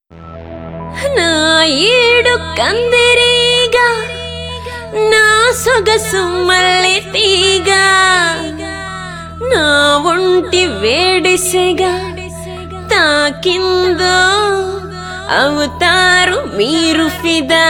నా ఏడు కందిరీగా నా సొగసు మల్లె తీగ నా ఒంటి వేడిసెగా తాకిందో అవుతారు మీరు ఫిదా.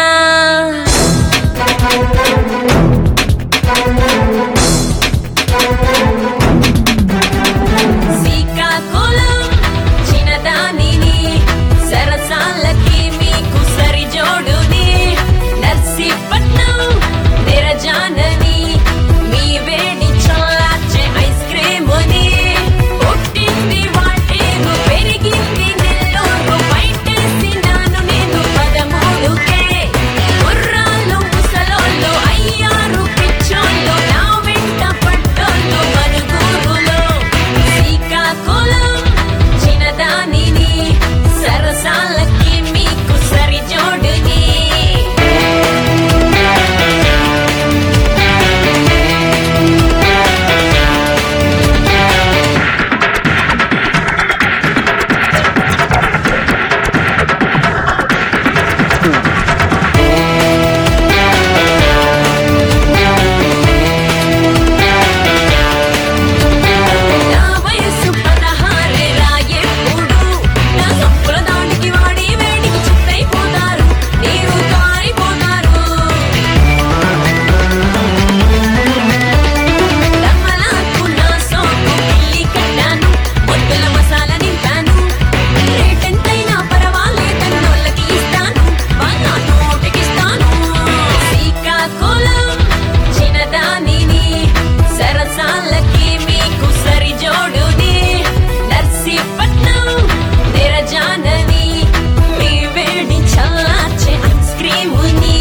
శ్రీకాకుళం చిన్నదానిని సరసాలకి మీకు సరిజోడుని, నర్సీపట్నం నిరజానని మీ వేడి చల్లార్చే ఐస్ క్రీముని, పుట్టింది వాటేను పెరిగింది నెల్లూరు బయటేసినాను నేను 13కే. గుర్రాలు ముసలోళ్ళు అయ్యారు పిచ్చోళ్ళు నా వెంట పట్టోళ్ళు మనుగూరులో. శ్రీకాకుళం చిన్నదానిని సరసాలకి మీకు సరిజోడుని. నా వయసు 16 రాయెప్పుడు నా సొప్పుల దానికి వాడి వేడికి చిత్తైపోతారు నీరు కారిపోతారు. దమ్మలాకు నా సోకు పిల్లి కట్టాను, ముద్దుల మసాలా నింపాను, రేటెంతైనా పర్వాలేదన్నోళ్ళకి ఇస్తాను, వాళ్ళ నోటికిస్తాను. శ్రీకాకుళం చిన్నదానిని సరసాలకి మీకు సరిజోడుని, నర్సీపట్నం నిరజానని మీ వేడి చల్లార్చే ఐస్ క్రీముని.